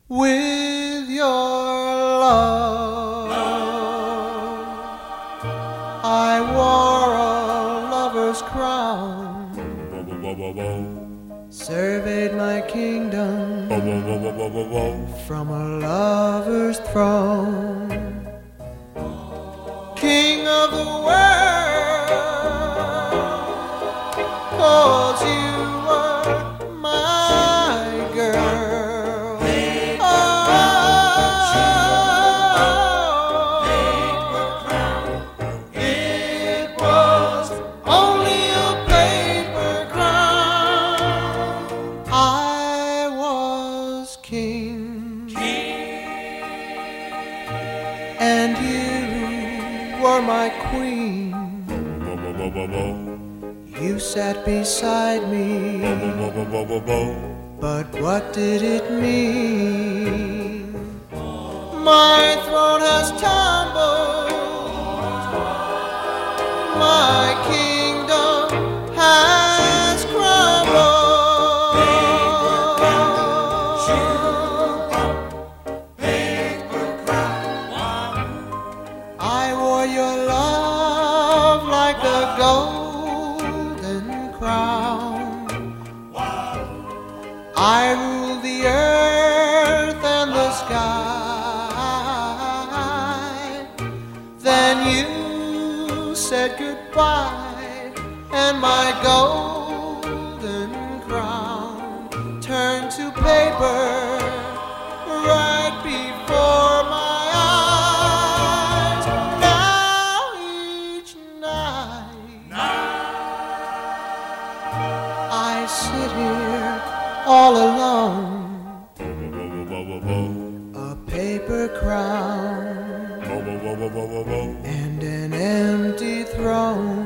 With your love, I wore a lover's crown, surveyed my kingdom from a lover's throne. King of the world, 'cause you were my girl. It was only a paper crown. I was king, and you were my queen. You sat beside me, but what did it mean? My throne has tumbled, my kingdom has crumbled. I wore your love like a golden crown. I ruled the earth and the sky. Then you said goodbye, and my golden crown turned to paper right before my eyes. Now each night I sit here all alone, a paper crown and an empty throne.